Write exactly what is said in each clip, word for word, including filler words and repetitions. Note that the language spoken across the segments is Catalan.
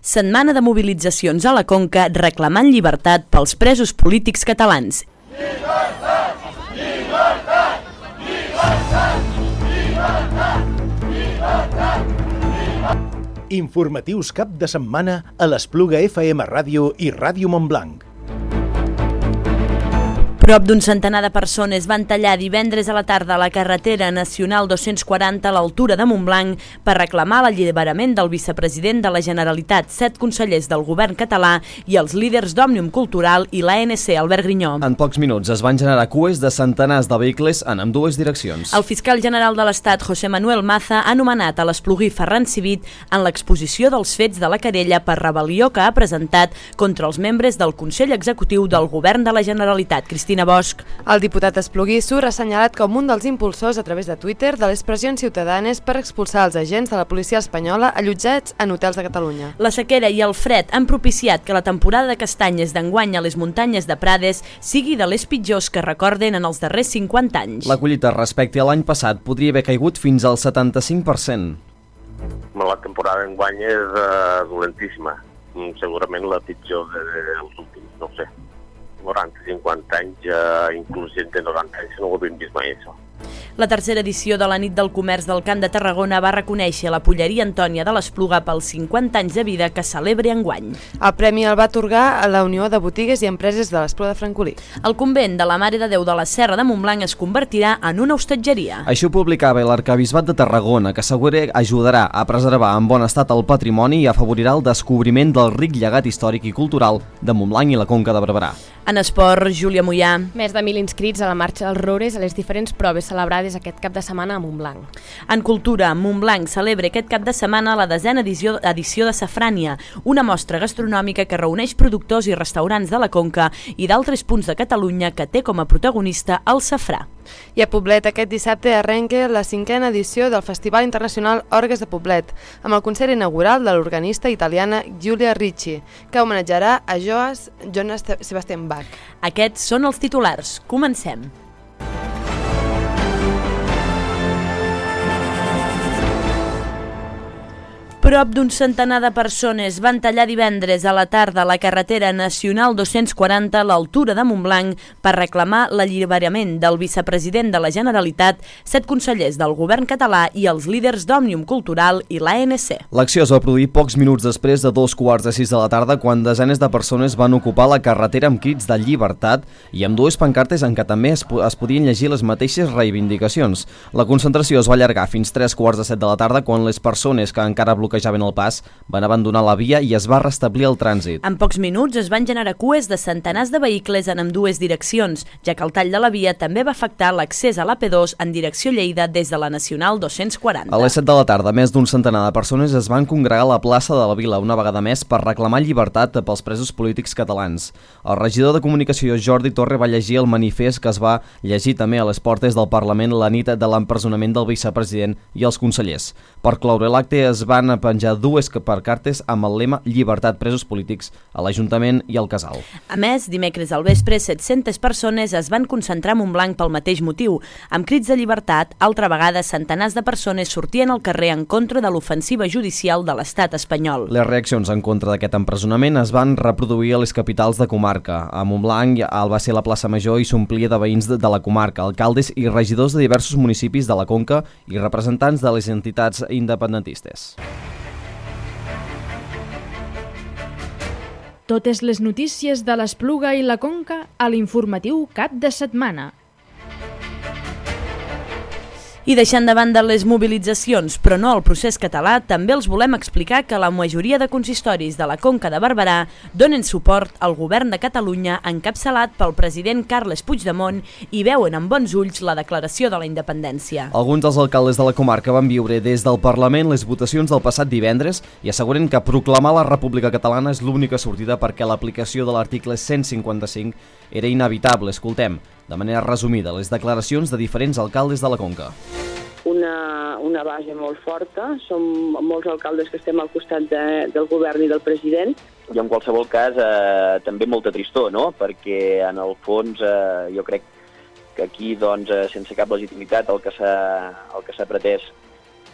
Setmana de mobilitzacions a la Conca reclamant llibertat pels presos polítics catalans. Llibertat! Llibertat! Llibertat! Llibertat! Llibertat! Llibertat! Informatius cap de setmana a l'Espluga F M Ràdio i Ràdio Montblanc. Prop d'un centenar de persones van tallar divendres a la tarda a la carretera nacional dos-cents quaranta a l'altura de Montblanc per reclamar l'alliberament del vicepresident de la Generalitat, set consellers del govern català i els líders d'Òmnium Cultural i l'A N C, Albert Grinyó. En pocs minuts es van generar cues de centenars de vehicles en ambdues direccions. El fiscal general de l'Estat, José Manuel Maza, ha nomenat a l'esplugí Ferran Civit en l'exposició dels fets de la querella per rebel·lió que ha presentat contra els membres del Consell Executiu del Govern de la Generalitat. Cristina Bosch. El diputat espluguí-sur ha assenyalat com un dels impulsors a través de Twitter de les pressions ciutadanes per expulsar els agents de la policia espanyola allotjats en hotels de Catalunya. La sequera i el fred han propiciat que la temporada de castanyes d'enguany a les muntanyes de Prades sigui de les pitjors que recorden en els darrers cinquanta anys. La collita respecte a l'any passat podria haver caigut fins al setanta-cinc per cent. La temporada d'enguany és uh, dolentíssima, segurament la pitjor dels últims, no sé, noranta cinquanta anys, uh, inclús gent de noranta anys, no ho havíem vist mai, això. La tercera edició de la Nit del Comerç del Camp de Tarragona va reconèixer la Polleria Antònia de l'Espluga pels cinquanta anys de vida que celebra enguany. El premi el va atorgar a la Unió de Botigues i Empreses de l'Espluga de Francolí. El convent de la Mare de Déu de la Serra de Montblanc es convertirà en una hostatgeria. Això publicava l'Arquebisbat de Tarragona, que assegura ajudarà a preservar en bon estat el patrimoni i afavorirà el descobriment del ric llegat històric i cultural de Montblanc i la Conca de Barberà. En esport, Júlia Mollà. Més de mil inscrits a la marxa dels Roures a les diferents proves celebrades aquest cap de setmana a Montblanc. En cultura, Montblanc celebra aquest cap de setmana la desena edició, edició de Safrània, una mostra gastronòmica que reuneix productors i restaurants de la Conca i d'altres punts de Catalunya que té com a protagonista el safrà. I a Poblet aquest dissabte arrenca la cinquena edició del Festival Internacional Orgues de Poblet, amb el concert inaugural de l'organista italiana Giulia Ricci, que homenatjarà a Johann Sebastian Bach. Aquests són els titulars. Comencem. Prop d'un centenar de persones van tallar divendres a la tarda a la carretera nacional dos-cents quaranta a l'altura de Montblanc per reclamar l'alliberament del vicepresident de la Generalitat, set consellers del govern català i els líders d'Òmnium Cultural i l'A N C. L'acció es va produir pocs minuts després de dos quarts de sis de la tarda, quan desenes de persones van ocupar la carretera amb crits de llibertat i amb dues pancartes en què també es, es podien llegir les mateixes reivindicacions. La concentració es va allargar fins tres quarts de set de la tarda, quan les persones que encara bloquejaven el pas van abandonar la via i es va restablir el trànsit. En pocs minuts es van generar cues de centenars de vehicles en ambdues direccions, ja que el tall de la via també va afectar l'accés a l'A P dos en direcció Lleida des de la Nacional dos-cents quaranta. A les set de la tarda, més d'un centenar de persones es van congregar a la plaça de la Vila una vegada més per reclamar llibertat pels presos polítics catalans. El regidor de Comunicació, Jordi Torre, va llegir el manifest que es va llegir també a les portes del Parlament la nit de l'empresonament del vicepresident i els consellers. Per cloure l'acte es van penjar dues pancartes amb el lema Llibertat presos polítics a l'Ajuntament i al Casal. A més, dimecres al vespre, set-centes persones es van concentrar a Montblanc pel mateix motiu. Amb crits de llibertat, altra vegada centenars de persones sortien al carrer en contra de l'ofensiva judicial de l'estat espanyol. Les reaccions en contra d'aquest empresonament es van reproduir a les capitals de comarca. A Montblanc el va ser la plaça Major i s'omplia de veïns de, de la comarca, alcaldes i regidors de diversos municipis de la Conca i representants de les entitats independentistes. Totes les notícies de l'Espluga i la Conca a l'informatiu cap de setmana. I deixant de banda les mobilitzacions, però no el procés català, també els volem explicar que la majoria de consistoris de la Conca de Barberà donen suport al govern de Catalunya encapçalat pel president Carles Puigdemont i veuen amb bons ulls la declaració de la independència. Alguns dels alcaldes de la comarca van viure des del Parlament les votacions del passat divendres i asseguren que proclamar la República Catalana és l'única sortida perquè l'aplicació de l'article cent cinquanta-cinc era inevitable. Escoltem, de manera resumida, les declaracions de diferents alcaldes de la Conca. Una, una base molt forta, som molts alcaldes que estem al costat de, del govern i del president. I en qualsevol cas eh, també molta tristor, no? Perquè en el fons eh, jo crec que aquí, doncs, eh, sense cap legitimitat, el que s'ha el que s'ha pretès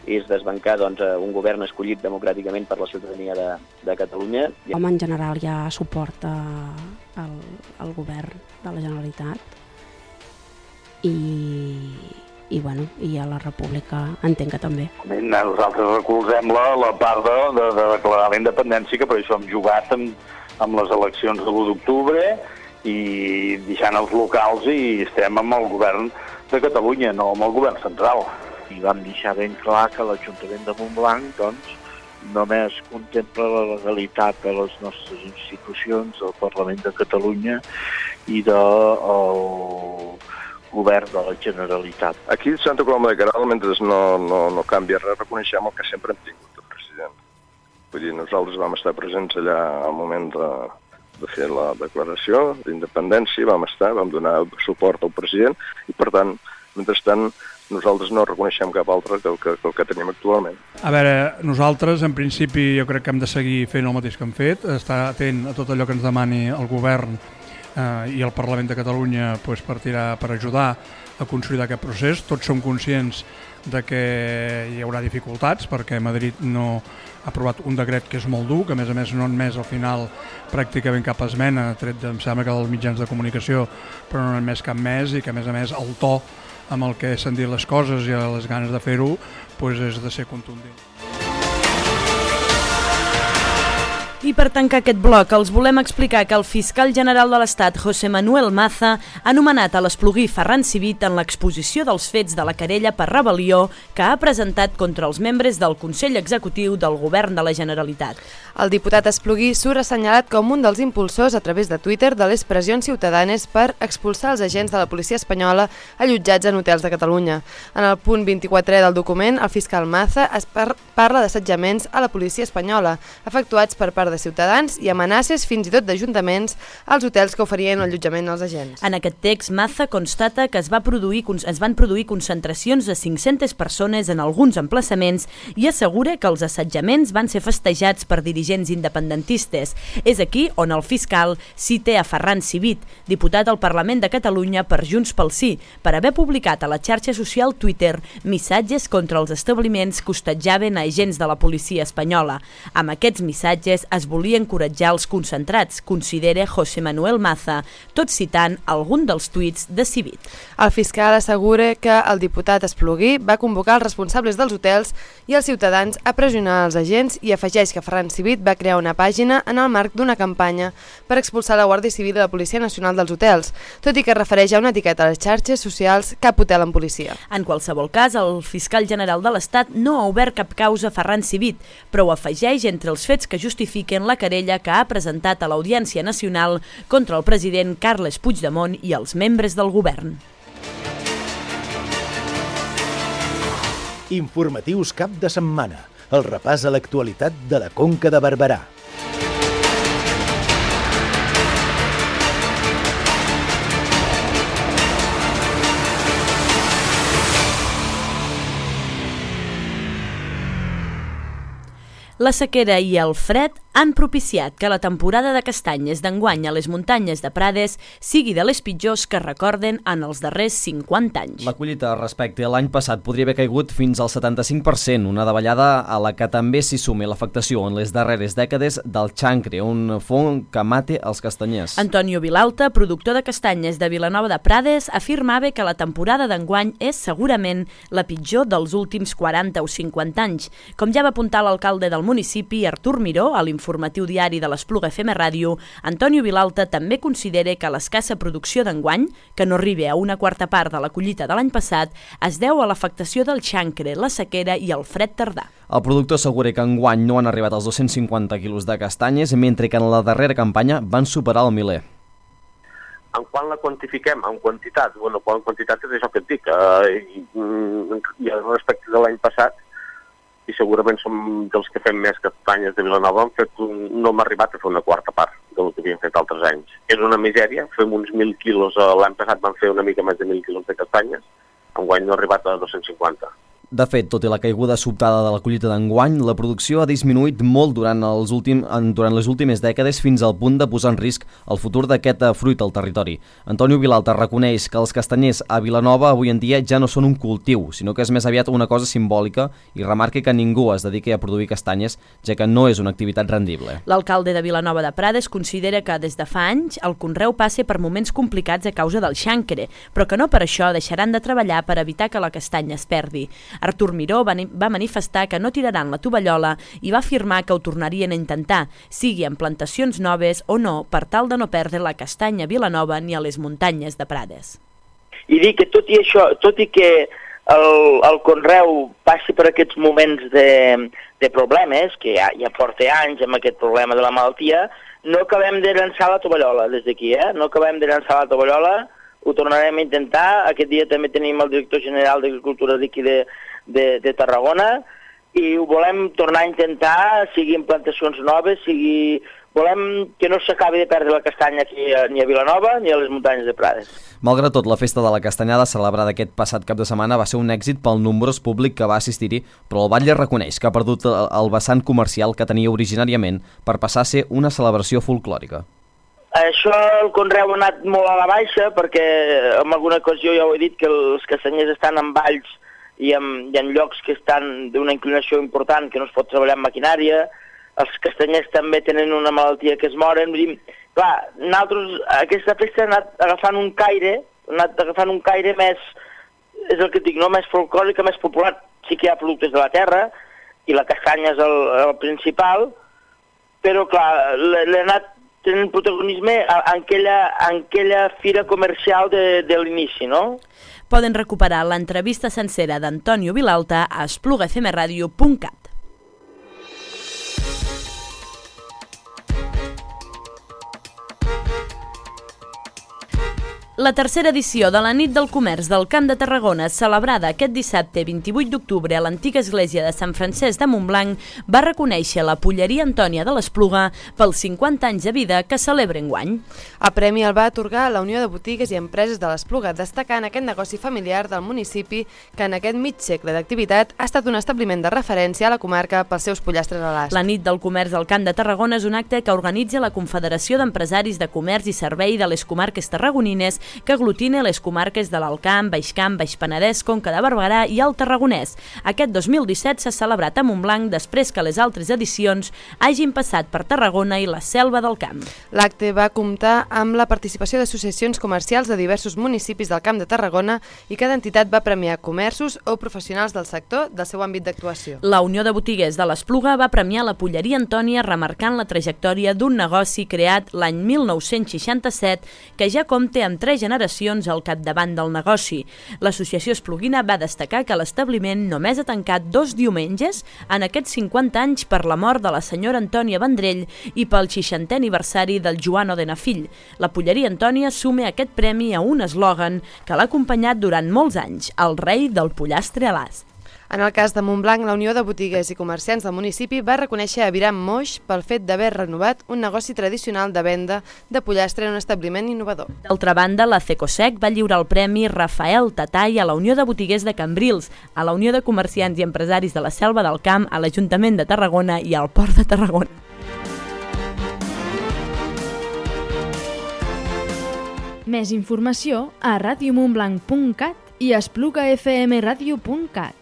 és desbancar doncs, un govern escollit democràticament per la ciutadania de, de Catalunya. Home, en general hi ha suport al, al govern de la Generalitat i, i, bueno, i a la República entenc que també. Nosaltres recolzem la, la part de, de, de declarar la independència, que per això hem jugat amb, amb les eleccions de l'u d'octubre i deixant els locals i estem amb el govern de Catalunya, no amb el govern central. I vam deixar ben clar que l'Ajuntament de Montblanc doncs, només contempla la legalitat de les nostres institucions, del Parlament de Catalunya i del govern de la Generalitat. Aquí a Santa Coloma de Queralt, mentre no, no, no canvia res, reconeixem el que sempre hem tingut el president. Vull dir, nosaltres vam estar presents allà al moment de, de fer la declaració d'independència, vam estar, vam donar suport al president i, per tant, mentrestant, nosaltres no reconeixem cap altre que el que, que el que tenim actualment. A veure, nosaltres, en principi, jo crec que hem de seguir fent el mateix que hem fet, estar atent a tot allò que ens demani el govern eh, i el Parlament de Catalunya pues, per, tirar, per ajudar a consolidar aquest procés. Tots som conscients de que hi haurà dificultats perquè Madrid no ha aprovat un decret que és molt dur, que a més a més no ha admès al final pràcticament cap esmena, tret de, em sembla que dels mitjans de comunicació, però no ha admès cap més i que a més a més el to amb el que s'han dit les coses i les ganes de fer-ho pues és de ser contundent. I per tancar aquest bloc, els volem explicar que el fiscal general de l'Estat, José Manuel Maza, ha nomenat a l'espluguí Ferran Civit en l'exposició dels fets de la querella per rebel·lió que ha presentat contra els membres del Consell Executiu del Govern de la Generalitat. El diputat espluguí surt assenyalat com un dels impulsors a través de Twitter de les pressions ciutadanes per expulsar els agents de la policia espanyola allotjats en hotels de Catalunya. En el punt vint-i-quatre del document, el fiscal Maza es par parla d'assetjaments a la policia espanyola, efectuats per part de ciutadans i amenaces fins i tot d'ajuntaments als hotels que oferien allotjament als agents. En aquest text, Maza constata que es, va produir, es van produir concentracions de cinc-centes persones en alguns emplaçaments i assegura que els assetjaments van ser festejats per dirigents independentistes. És aquí on el fiscal cita a Ferran Civit, diputat al Parlament de Catalunya per Junts pel Sí, per haver publicat a la xarxa social Twitter missatges contra els establiments que hostatjaven a agents de la policia espanyola. Amb aquests missatges es volia encoratjar els concentrats, considera José Manuel Maza, tot citant algun dels tuits de Civit. El fiscal assegura que el diputat espluguí va convocar els responsables dels hotels i els ciutadans a pressionar els agents i afegeix que Ferran Civit va crear una pàgina en el marc d'una campanya per expulsar la Guàrdia Civil i la Policia Nacional dels hotels, tot i que refereix a una etiqueta a les xarxes socials cap hotel amb policia. En qualsevol cas, el fiscal general de l'Estat no ha obert cap causa a Ferran Civit, però ho afegeix entre els fets que justifiquen la querella que ha presentat a l'Audiència Nacional contra el president Carles Puigdemont i els membres del govern. Informatius cap de setmana. El repàs a l'actualitat de la Conca de Barberà. La sequera i el fred han propiciat que la temporada de castanyes d'enguany a les muntanyes de Prades sigui de les pitjors que recorden en els darrers cinquanta anys. La collita respecte a l'any passat podria haver caigut fins al setanta-cinc per cent, una davallada a la que també s'hi sumi l'afectació en les darreres dècades del xancre, un fong que mate els castanyers. Antonio Vilalta, productor de castanyes de Vilanova de Prades, afirmava que la temporada d'enguany és segurament la pitjor dels últims quaranta o cinquanta anys. Com ja va apuntar l'alcalde del municipi, Artur Miró, a l'informatiu diari de l'Espluga F M Ràdio, Antonio Vilalta també considera que l'escassa producció d'enguany, que no arriba a una quarta part de la collita de l'any passat, es deu a l'afectació del xancre, la sequera i el fred tardà. El productor assegura que enguany no han arribat als dos-cents cinquanta quilos de castanyes, mentre que en la darrera campanya van superar el miler. En quan la quantifiquem? En quantitat? Bueno, en quantitat és això que et dic. Eh, i, i respecte de l'any passat, i segurament som dels que fem més castanyes de Vilanova, hem fet un, no hem arribat a fer una quarta part del que havíem fet altres anys. És una misèria, fem uns mil quilos, l'any passat vam fer una mica més de mil quilos de castanyes, enguany no ha arribat a dos-cents cinquanta. De fet, tot i la caiguda sobtada de la collita d'enguany, la producció ha disminuït molt durant, els últim, durant les últimes dècades fins al punt de posar en risc el futur d'aquest fruit al territori. Antonio Vilalta reconeix que els castanyers a Vilanova avui en dia ja no són un cultiu, sinó que és més aviat una cosa simbòlica i remarca que ningú es dediqui a produir castanyes, ja que no és una activitat rendible. L'alcalde de Vilanova de Prades considera que des de fa anys el conreu passa per moments complicats a causa del xànquere, però que no per això deixaran de treballar per evitar que la castanya es perdi. Artur Miró va manifestar que no tiraran la tovallola i va afirmar que ho tornarien a intentar, sigui en plantacions noves o no, per tal de no perdre la castanya a Vilanova ni a les muntanyes de Prades. I dir que tot i això, tot i que el, el conreu passi per aquests moments de, de problemes, que ja, ja porta anys amb aquest problema de la malaltia, no acabem de llançar la tovallola des d'aquí, eh? No acabem de llançar la tovallola, ho tornarem a intentar. Aquest dia també tenim el director general d'Agricultura d'aquí de, de, de Tarragona i ho volem tornar a intentar, sigui en plantacions noves, sigui... Volem que no s'acabi de perdre la castanya aquí ni a Vilanova ni a les muntanyes de Prades. Malgrat tot, la festa de la castanyada celebrada aquest passat cap de setmana va ser un èxit pel nombrós públic que va assistir-hi, però el batlle reconeix que ha perdut el vessant comercial que tenia originàriament per passar a ser una celebració folclòrica. Això, el conreu ha anat molt a la baixa perquè en alguna ocasió ja ho he dit que els castanyers estan en valls i en, i en llocs que estan d'una inclinació important, que no es pot treballar amb maquinària. Els castanyers també tenen una malaltia que es moren. Vull dir, clar, nosaltres aquesta festa ha anat agafant un caire, ha anat agafant un caire més, és el que dic, no? Més folclòric, més popular. Sí que hi ha productes de la terra i la castanya és el, el principal, però clar, l'ha anat tenen protagonisme en aquella, en aquella fira comercial de, de l'inici, no? Poden recuperar l'entrevista sencera d'Antonio Vilalta a espluga f m radio punt cat. La tercera edició de la Nit del Comerç del Camp de Tarragona, celebrada aquest dissabte vint-i-vuit d'octubre a l'antiga església de Sant Francesc de Montblanc, va reconèixer la Polleria Antònia de l'Espluga pels cinquanta anys de vida que celebra enguany. El premi el va atorgar la Unió de Botigues i Empreses de l'Espluga, destacant aquest negoci familiar del municipi que en aquest mig segle d'activitat ha estat un establiment de referència a la comarca pels seus pollastres a l'ast. La Nit del Comerç del Camp de Tarragona és un acte que organitza la Confederació d'Empresaris de Comerç i Servei de les Comarques Tarragonines, que aglutina les comarques de l'Alt Camp, Baix Camp, Baix Penedès, Conca de Barberà i el Tarragonès. Aquest dos mil disset s'ha celebrat a Montblanc després que les altres edicions hagin passat per Tarragona i la Selva del Camp. L'acte va comptar amb la participació d'associacions comercials de diversos municipis del Camp de Tarragona i cada entitat va premiar comerços o professionals del sector del seu àmbit d'actuació. La Unió de Botiguers de l'Espluga va premiar la Polleria Antònia remarcant la trajectòria d'un negoci creat l'any mil nou-cents seixanta-set que ja compta amb tres generacions al capdavant del negoci. L'associació espluguina va destacar que l'establiment només ha tancat dos diumenges en aquests cinquanta anys per la mort de la senyora Antònia Vendrell i pel seixantè aniversari del Joan Òdena Fill. La Polleria Antònia suma aquest premi a un eslògan que l'ha acompanyat durant molts anys, el rei del pollastre a l'ast. En el cas de Montblanc, la Unió de Botigues i Comerciants del municipi va reconèixer a Aviram Moix pel fet d'haver renovat un negoci tradicional de venda de pollastre en un establiment innovador. D'altra banda, la Cecosec va lliurar el Premi Rafael Tatay a la Unió de Botiguers de Cambrils, a la Unió de Comerciants i Empresaris de la Selva del Camp, a l'Ajuntament de Tarragona i al Port de Tarragona. Més informació a radiomontblanc punt cat i a espluga f m radio punt cat.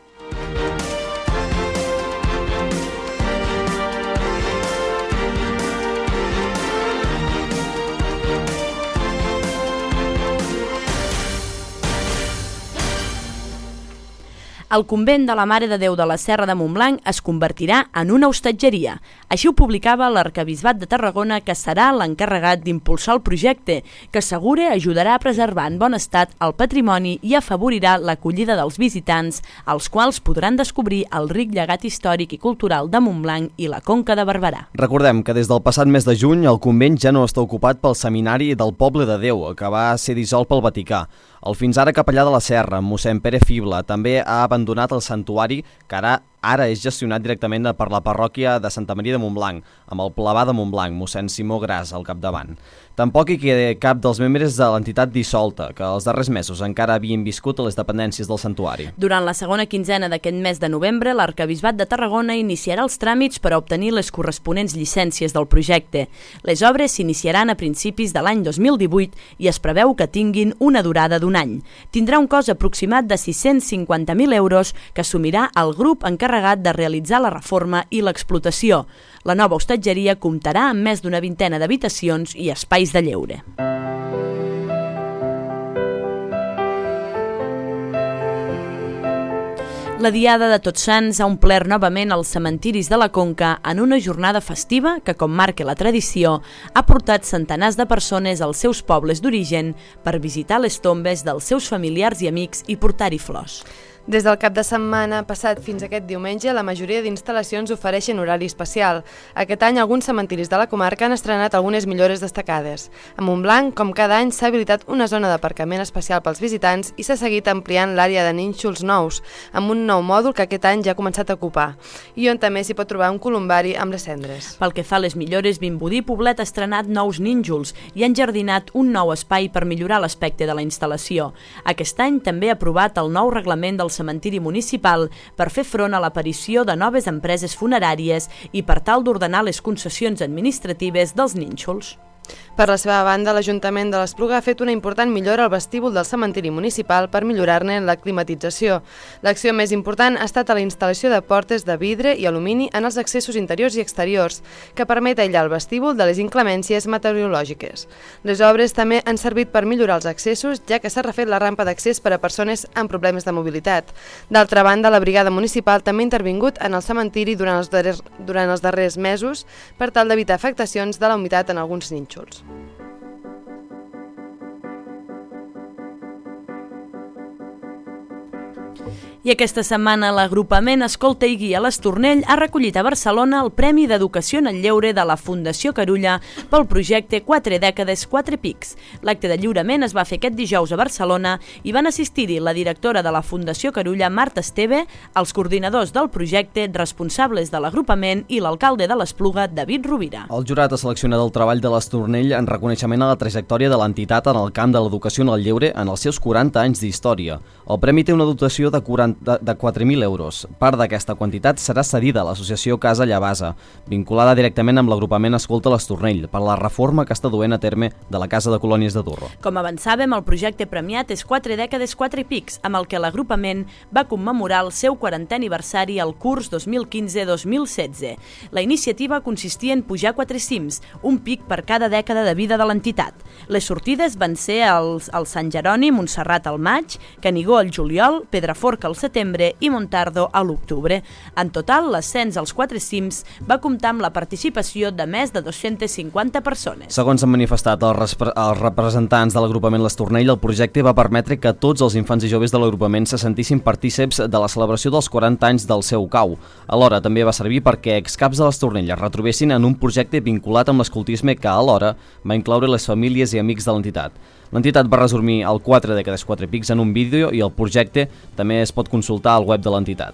El convent de la Mare de Déu de la Serra de Montblanc es convertirà en una hostatgeria. Així ho publicava l'Arquebisbat de Tarragona, que serà l'encarregat d'impulsar el projecte, que assegura ajudarà a preservar en bon estat el patrimoni i afavorirà l'acollida dels visitants, els quals podran descobrir el ric llegat històric i cultural de Montblanc i la Conca de Barberà. Recordem que des del passat mes de juny el convent ja no està ocupat pel Seminari del Poble de Déu, que va ser dissolt pel Vaticà. El fins ara capellà de la Serra, mossèn Pere Fibla, també ha abandonat el santuari que ara ara és gestionat directament per la parròquia de Santa Maria de Montblanc, amb el plebà de Montblanc, mossèn Simó Gras, al capdavant. Tampoc hi queda cap dels membres de l'entitat dissolta, que els darrers mesos encara havien viscut a les dependències del santuari. Durant la segona quinzena d'aquest mes de novembre, l'Arquebisbat de Tarragona iniciarà els tràmits per a obtenir les corresponents llicències del projecte. Les obres s'iniciaran a principis de l'any dos mil divuit i es preveu que tinguin una durada d'un any. Tindrà un cost aproximat de sis-cents cinquanta mil euros que assumirà el grup encarregat de realitzar la reforma i l'explotació. La nova hostatgeria comptarà amb més d'una vintena d'habitacions i espais de lleure. La Diada de Tots Sants ha omplert novament els cementiris de la Conca en una jornada festiva que, com marca la tradició, ha portat centenars de persones als seus pobles d'origen per visitar les tombes dels seus familiars i amics i portar-hi flors. Des del cap de setmana passat fins aquest diumenge, la majoria d'instal·lacions ofereixen horari especial. Aquest any, alguns cementiris de la comarca han estrenat algunes millores destacades. A Montblanc, com cada any, s'ha habilitat una zona d'aparcament especial pels visitants i s'ha seguit ampliant l'àrea de nínxols nous, amb un nou mòdul que aquest any ja ha començat a ocupar, i on també s'hi pot trobar un columbari amb les cendres. Pel que fa a les millores, Vimbodí Poblet ha estrenat nous nínxols i ha enjardinat un nou espai per millorar l'aspecte de la instal·lació. Aquest any també ha aprovat el nou reglament del cementiri municipal per fer front a l'aparició de noves empreses funeràries i per tal d'ordenar les concessions administratives dels nínxols. Per la seva banda, l'Ajuntament de l'Espluga ha fet una important millora al vestíbul del cementiri municipal per millorar-ne la climatització. L'acció més important ha estat a la instal·lació de portes de vidre i alumini en els accessos interiors i exteriors, que permet aïllar el vestíbul de les inclemències meteorològiques. Les obres també han servit per millorar els accessos, ja que s'ha refet la rampa d'accés per a persones amb problemes de mobilitat. D'altra banda, la brigada municipal també ha intervingut en el cementiri durant els darrers, durant els darrers mesos per tal d'evitar afectacions de la humitat en alguns nínxols. I aquesta setmana l'agrupament Escolta i Guia l'Estornell ha recollit a Barcelona el Premi d'Educació en el Lleure de la Fundació Carulla pel projecte Quatre dècades, quatre pics. L'acte de lliurament es va fer aquest dijous a Barcelona i van assistir-hi la directora de la Fundació Carulla, Marta Esteve, els coordinadors del projecte, responsables de l'agrupament i l'alcalde de l'Espluga, David Rovira. El jurat ha seleccionat el treball de l'Estornell en reconeixement a la trajectòria de l'entitat en el camp de l'educació en el lleure en els seus quaranta anys d'història. El premi té una dotació de quaranta de quatre mil euros. Part d'aquesta quantitat serà cedida a l'associació Casa Llavasa, vinculada directament amb l'agrupament Escolta l'Estornell, per la reforma que està duent a terme de la Casa de Colònies de Durro. Com avançàvem, el projecte premiat és Quatre dècades, quatre pics, amb el que l'agrupament va commemorar el seu quarantè aniversari al curs dos mil quinze dos mil setze. La iniciativa consistia en pujar quatre cims, un pic per cada dècada de vida de l'entitat. Les sortides van ser els, el Sant Jeroni, Montserrat al maig, Canigó al juliol, Pedraforca al setembre i Montardo a l'octubre. En total, l'ascens als quatre cims va comptar amb la participació de més de dues-centes cinquanta persones. Segons han manifestat els, els representants de l'agrupament l'Estornell, el projecte va permetre que tots els infants i joves de l'agrupament se sentissin partíceps de la celebració dels quaranta anys del seu cau. Alhora, també va servir perquè excaps de l'Estornell es retrobessin en un projecte vinculat amb l'escoltisme que, alhora, va incloure les famílies i amics de l'entitat. L'entitat va resumir el Quatre dècades, quatre pics en un vídeo i el projecte també es pot consultar al web de l'entitat.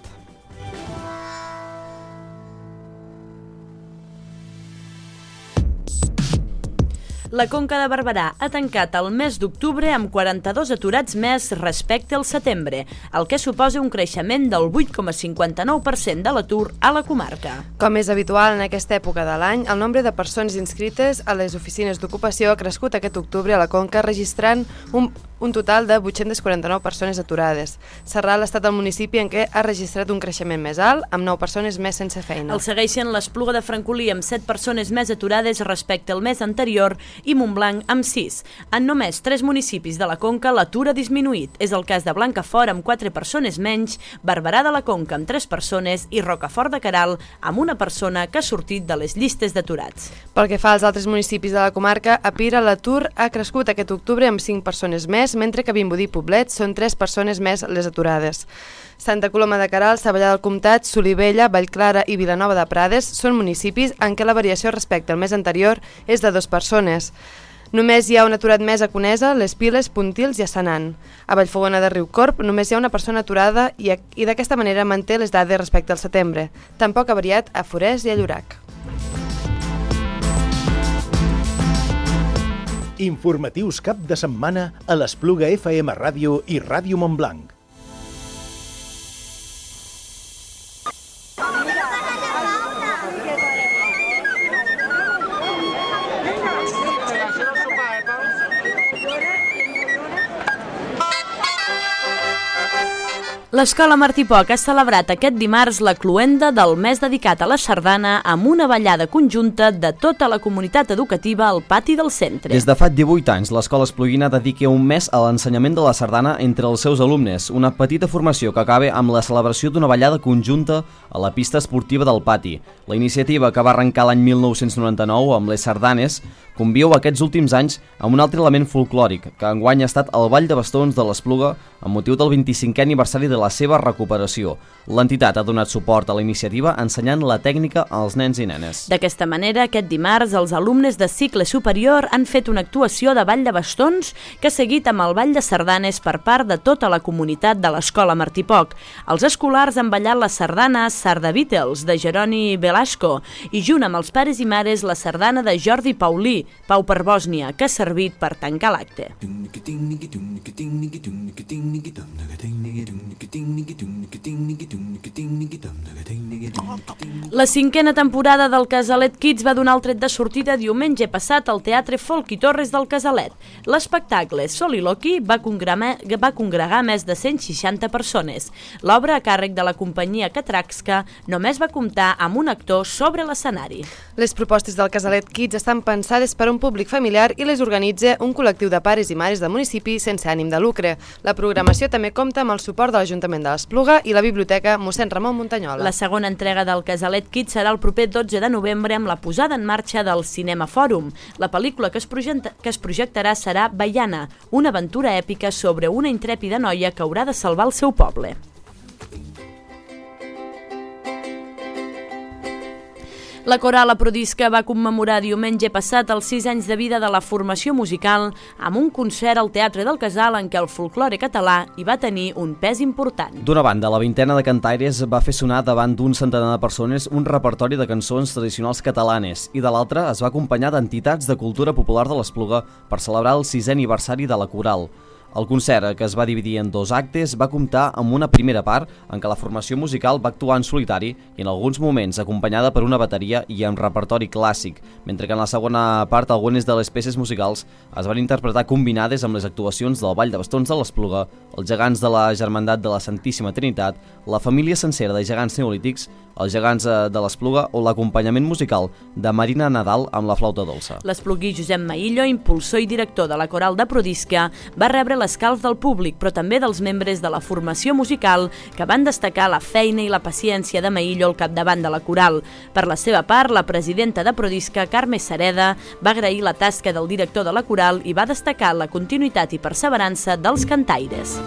La Conca de Barberà ha tancat el mes d'octubre amb quaranta-dos aturats més respecte al setembre, el que suposa un creixement del vuit coma cinquanta-nou per cent de l'atur a la comarca. Com és habitual en aquesta època de l'any, el nombre de persones inscrites a les oficines d'ocupació ha crescut aquest octubre a la Conca, registrant un, un total de vuit-centes quaranta-nou persones aturades. Sarral ha estat el municipi en què ha registrat un creixement més alt, amb nou persones més sense feina. El segueixen l'Espluga de Francolí amb set persones més aturades respecte al mes anterior i Montblanc amb sis. En només tres municipis de la Conca l'atur ha disminuït. És el cas de Blancafort amb quatre persones menys, Barberà de la Conca amb tres persones i Rocafort de Queralt amb una persona que ha sortit de les llistes d'aturats. Pel que fa als altres municipis de la comarca, a Pira l'atur ha crescut aquest octubre amb cinc persones més, mentre que a Vimbodí i Poblet són tres persones més les aturades. Santa Coloma de Queralt, Savallà del Comtat, Solivella, Vallclara i Vilanova de Prades són municipis en què la variació respecte al mes anterior és de dues persones. Només hi ha un aturat més a Conesa, Les Piles, Pontils i a Senan. A Vallfogona de Riucorb només hi ha una persona aturada i, i d'aquesta manera manté les dades respecte al setembre. Tampoc ha variat a Forès i a Llorac. Informatius cap de setmana a l'Espluga F M Ràdio i Ràdio Montblanc. L'Escola Martí Poch ha celebrat aquest dimarts la cloenda del mes dedicat a la sardana amb una ballada conjunta de tota la comunitat educativa al pati del centre. Des de fa divuit anys, l'Escola Espluguina dedica un mes a l'ensenyament de la sardana entre els seus alumnes, una petita formació que acaba amb la celebració d'una ballada conjunta a la pista esportiva del pati. La iniciativa, que va arrencar l'any mil nou-cents noranta-nou amb les sardanes, conviu aquests últims anys amb un altre element folclòric, que enguany ha estat el Ball de Bastons de l'Espluga amb motiu del vint-i-cinquè aniversari de la seva recuperació. L'entitat ha donat suport a la iniciativa ensenyant la tècnica als nens i nenes. D'aquesta manera, aquest dimarts, els alumnes de cicle superior han fet una actuació de ball de bastons que ha seguit amb el ball de sardanes per part de tota la comunitat de l'Escola Martí Poch. Els escolars han ballat la sardana Sarda Beatles de Jeroni Velasco i junt amb els pares i mares la sardana de Jordi Paulí, Pau per Bòsnia, que ha servit per tancar l'acte. La cinquena temporada del Casalet Kids va donar el tret de sortida diumenge passat al Teatre Folk i Torres del Casalet. L'espectacle Soliloqui va congregar, va congregar més de cent seixanta persones. L'obra, a càrrec de la companyia Catraxca, només va comptar amb un actor sobre l'escenari. Les propostes del Casalet Kids estan pensades per a un públic familiar i les organitza un col·lectiu de pares i mares del municipi sense ànim de lucre. La programació també compta amb el suport de l'Ajuntament de l'Espluga i la Biblioteca Mossèn Ramon Muntanyola. La segona entrega del Casalet Kids serà el proper dotze de novembre amb la posada en marxa del Cinema Fòrum. La pel·lícula que es, projecta, que es projectarà serà Baiana, una aventura èpica sobre una intrèpida noia que haurà de salvar el seu poble. La Coral Aprodisca va commemorar diumenge passat els sis anys de vida de la formació musical amb un concert al Teatre del Casal en què el folklore català hi va tenir un pes important. D'una banda, la vintena de cantaires va fer sonar davant d'un centenar de persones un repertori de cançons tradicionals catalanes i de l'altra es va acompanyar d'entitats de cultura popular de l'Espluga per celebrar el sisè aniversari de la Coral. El concert, que es va dividir en dos actes, va comptar amb una primera part en què la formació musical va actuar en solitari i en alguns moments acompanyada per una bateria i amb repertori clàssic, mentre que en la segona part algunes de les peces musicals es van interpretar combinades amb les actuacions del Ball de Bastons de l'Espluga, els gegants de la Germandat de la Santíssima Trinitat, la família sencera de gegants neolítics, els gegants de l'Espluga o l'acompanyament musical de Marina Nadal amb la flauta dolça. L'esplugui Josep Maillo, impulsor i director de la Coral de Prodisca, va rebre l'escalf del públic, però també dels membres de la formació musical que van destacar la feina i la paciència de Maillo al capdavant de la coral. Per la seva part, la presidenta de Prodisca, Carme Sareda, va agrair la tasca del director de la coral i va destacar la continuïtat i perseverança dels cantaires.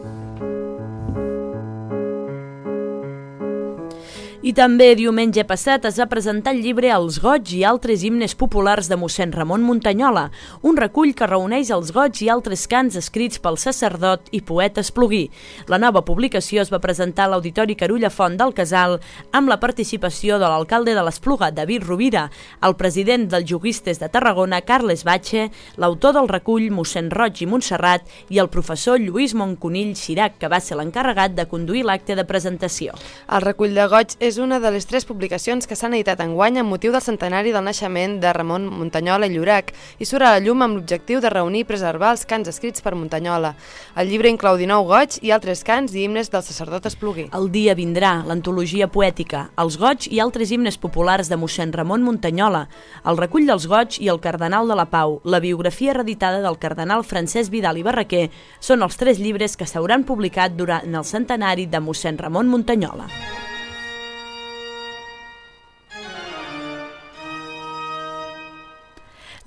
I també diumenge passat es va presentar el llibre Els goigs i altres himnes populars de mossèn Ramon Muntanyola, un recull que reuneix els goigs i altres cants escrits pel sacerdot i poeta espluguí. La nova publicació es va presentar a l'Auditori Carulla Font del Casal amb la participació de l'alcalde de l'Espluga, David Rovira, el president dels Juguistes de Tarragona, Carles Batxe, l'autor del recull mossèn Roig i Montserrat i el professor Lluís Monconill Xirac, que va ser l'encarregat de conduir l'acte de presentació. El recull de goigs és una de les tres publicacions que s'han editat enguany amb motiu del centenari del naixement de Ramon Muntanyola i Llorac i surt a la llum amb l'objectiu de reunir i preservar els cants escrits per Muntanyola. El llibre inclou dinou goigs i altres cants i himnes del sacerdot espluguí. El dia vindrà, l'antologia poètica, els goigs i altres himnes populars de mossèn Ramon Muntanyola, el recull dels goigs i el cardenal de la Pau, la biografia reeditada del cardenal Francesc Vidal i Barraquer són els tres llibres que s'hauran publicat durant el centenari de mossèn Ramon Muntanyola.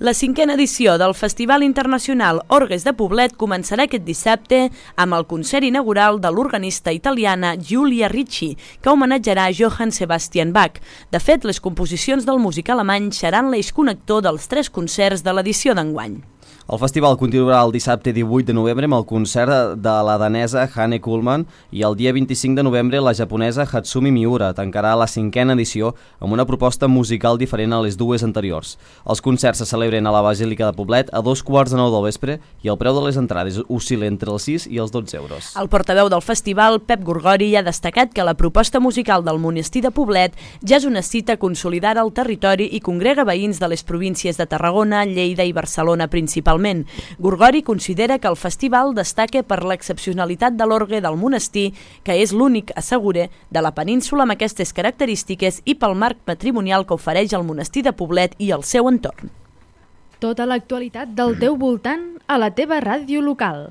La cinquena edició del Festival Internacional Orgues de Poblet començarà aquest dissabte amb el concert inaugural de l'organista italiana Giulia Ricci, que homenatjarà Johann Sebastian Bach. De fet, les composicions del músic alemany seran l'eix connector dels tres concerts de l'edició d'enguany. El festival continuarà el dissabte divuit de novembre amb el concert de la danesa Hanne Kuhlmann i el dia vint-i-cinc de novembre la japonesa Hatsumi Miura tancarà la cinquena edició amb una proposta musical diferent a les dues anteriors. Els concerts se celebren a la Basílica de Poblet a dos quarts de nou del vespre i el preu de les entrades oscil·la entre els sis i els dotze euros. El portaveu del festival, Pep Gorgori, ha destacat que la proposta musical del monestir de Poblet ja és una cita consolidada al territori i congrega veïns de les províncies de Tarragona, Lleida i Barcelona principalment. Gorgori considera que el festival destaca per l'excepcionalitat de l'orgue del monestir, que és l'únic, assegura, de la península amb aquestes característiques i pel marc patrimonial que ofereix el monestir de Poblet i el seu entorn. Tota l'actualitat del teu voltant a la teva ràdio local.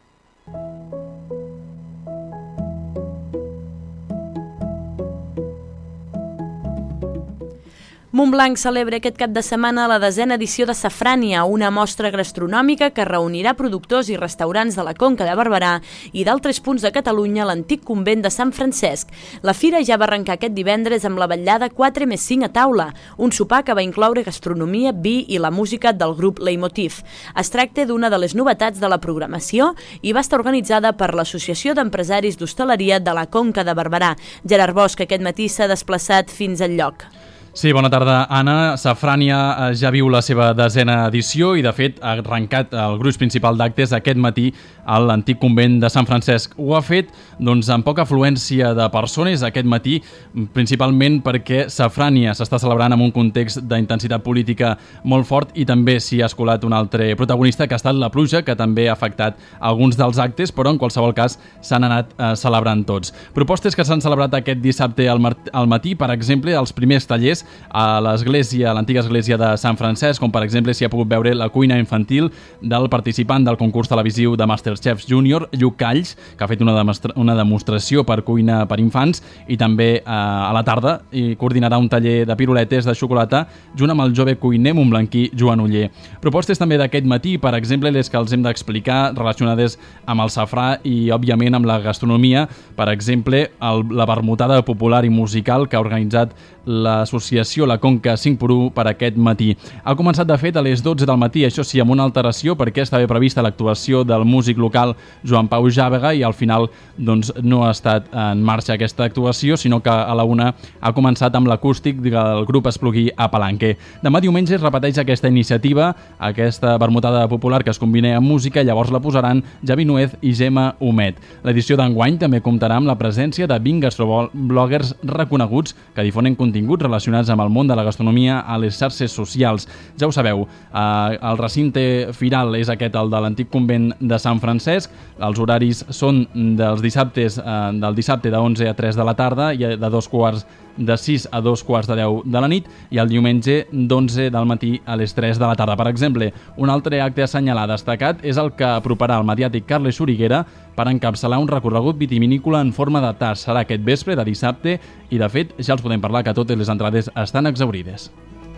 Montblanc celebra aquest cap de setmana la desena edició de Safrània, una mostra gastronòmica que reunirà productors i restaurants de la Conca de Barberà i d'altres punts de Catalunya a l'antic convent de Sant Francesc. La fira ja va arrencar aquest divendres amb la vetllada quatre més cinc a taula, un sopar que va incloure gastronomia, vi i la música del grup Leitmotiv. Es tracta d'una de les novetats de la programació i va estar organitzada per l'Associació d'Empresaris d'Hostaleria de la Conca de Barberà. Gerard Bosch aquest matí s'ha desplaçat fins al lloc. Sí, bona tarda, Anna. Safrània ja viu la seva desena edició i, de fet, ha arrencat el gruix principal d'actes aquest matí a l'antic convent de Sant Francesc. Ho ha fet doncs, amb poca afluència de persones aquest matí, principalment perquè Safrània s'està celebrant en un context d'intensitat política molt fort i també s'hi ha escolat un altre protagonista, que ha estat la pluja, que també ha afectat alguns dels actes, però en qualsevol cas s'han anat eh, celebrant tots. Propostes que s'han celebrat aquest dissabte al, al matí, per exemple, els primers tallers a l'església, a l'antiga església de Sant Francesc, com per exemple s'hi ha pogut veure la cuina infantil del participant del concurs televisiu de Masterchef Junior, Lluc Calls, que ha fet una, demostra una demostració per cuina per infants, i també eh, a la tarda i coordinarà un taller de piruletes de xocolata junt amb el jove cuiner montblanquí Joan Oller. Propostes també d'aquest matí, per exemple, les que els hem d'explicar relacionades amb el safrà i, òbviament, amb la gastronomia. Per exemple, el, la vermutada popular i musical que ha organitzat l'associació La Conca cinc per u per aquest matí. Ha començat, de fet, a les dotze del matí, això sí, amb una alteració, perquè estava prevista l'actuació del músic local Joan Pau Jàvega i al final doncs, no ha estat en marxa aquesta actuació, sinó que a la una ha començat amb l'acústic del grup Esplugui a Palanque. Demà diumenge es repeteix aquesta iniciativa, aquesta vermutada popular que es combina amb música, llavors la posaran Javi Nuez i Gemma Humet. L'edició d'enguany també comptarà amb la presència de vint gastrobloggers reconeguts que difonen continguts relacionats amb el món de la gastronomia a les xarxes socials. Ja ho sabeu, eh, el recinte firal és aquest, el de l'antic convent de Sant Francesc. Els horaris són dels dissabtes, eh, del dissabte de onze a tres de la tarda i de dos quarts de sis a dos quarts de deu de la nit i el diumenge d'onze del matí a les tres de la tarda. Per exemple, un altre acte a assenyalar destacat és el que aproparà el mediàtic Carles Xuriguera per encapçalar un recorregut vitivinícola en forma de tas. Serà aquest vespre de dissabte i, de fet, ja els podem parlar que totes les entrades estan exhaurides.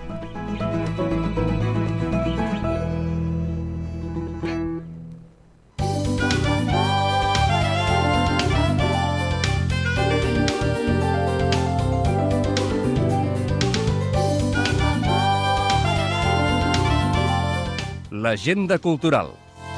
L'agenda cultural.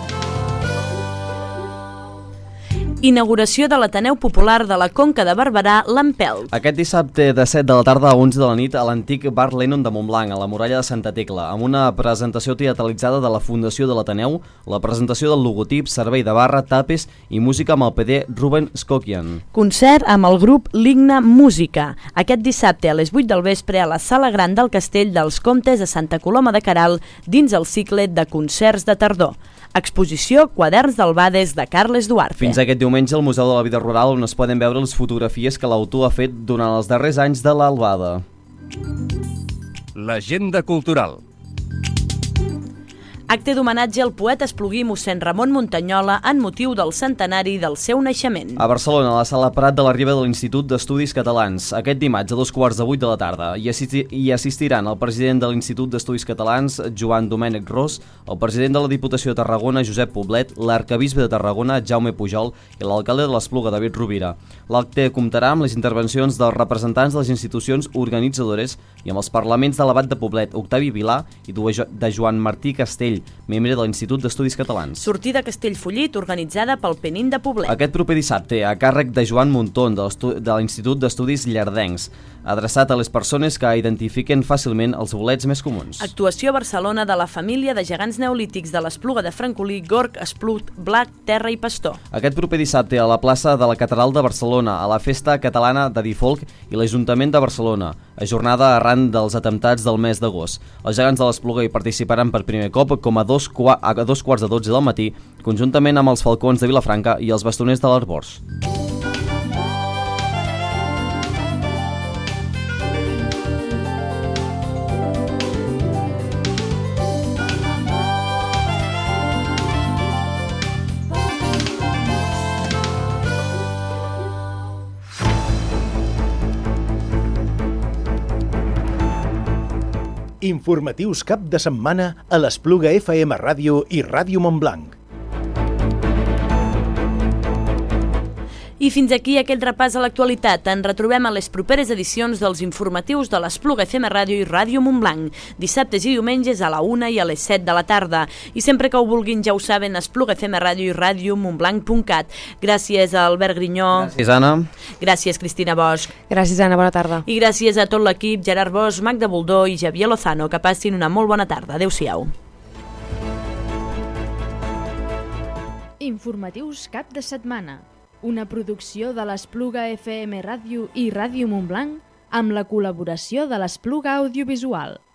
Inauguració de l'Ateneu Popular de la Conca de Barberà, l'Empelt. Aquest dissabte de set de la tarda a onze de la nit a l'antic bar Lennon de Montblanc, a la muralla de Santa Tecla, amb una presentació teatralitzada de la Fundació de l'Ateneu, la presentació del logotip, servei de barra, tapes i música amb el P D Ruben Skokian. Concert amb el grup Ligna Música. Aquest dissabte a les vuit del vespre a la Sala Gran del Castell dels Comtes de Santa Coloma de Queralt, dins el cicle de concerts de tardor. Exposició Quaderns d'Albades de Carles Duarte. Fins aquest diumenge al Museu de la Vida Rural, on es poden veure les fotografies que l'autor ha fet durant els darrers anys de l'Albada. L'agenda cultural. Acte d'homenatge al poeta espluguí mossèn Ramon Muntanyola en motiu del centenari del seu naixement. A Barcelona, a la Sala Prat de la Riba de l'Institut d'Estudis Catalans, aquest dimarts a dos quarts de vuit de la tarda. Hi, assisti hi assistiran el president de l'Institut d'Estudis Catalans, Joan Domènec Ros, el president de la Diputació de Tarragona, Josep Poblet, l'arcabisbe de Tarragona, Jaume Pujol, i l'alcalde de l'Espluga, David Rovira. L'acte comptarà amb les intervencions dels representants de les institucions organitzadores i amb els parlaments de l'Abat de Poblet, Octavi Vilà, i de Joan Martí Castell, membre de l'Institut d'Estudis Catalans. Sortida Castellfollit organitzada pel Penin de Poblet. Aquest proper dissabte, a càrrec de Joan Muntón, de l'Institut d'Estudis Llardencs, adreçat a les persones que identifiquen fàcilment els bolets més comuns. Actuació a Barcelona de la família de gegants neolítics de l'Espluga de Francolí, Gorg, Esplut, Blac, Terra i Pastor. Aquest proper dissabte a la plaça de la Catedral de Barcelona, a la Festa Catalana de Difolc i l'Ajuntament de Barcelona, ajornada arran dels atemptats del mes d'agost. Els gegants de l'Espluga hi participaran per primer cop com a dos, a dos quarts de dotze del matí, conjuntament amb els falcons de Vilafranca i els bastoners de l'Arboç. Informatius cap de setmana a l'Espluga F M Ràdio i Ràdio Montblanc. I fins aquí aquest repàs a l'actualitat. En retrobem a les properes edicions dels informatius de l'Espluga F M Ràdio i Ràdio Montblanc, dissabtes i diumenges a la una i a les set de la tarda. I sempre que ho vulguin, ja ho saben, Espluga F M Ràdio i Ràdio Montblanc punt cat. Gràcies a Albert Grinyó. Gràcies, Anna. Gràcies, Cristina Bosch. Gràcies, Anna. Bona tarda. I gràcies a tot l'equip, Gerard Bosch, Magda Boldó i Javier Lozano. Que passin una molt bona tarda. Adéu-siau. Informatius cap de setmana. Una producció de l'Espluga F M Ràdio i Ràdio Montblanc amb la col·laboració de l'Espluga Audiovisual.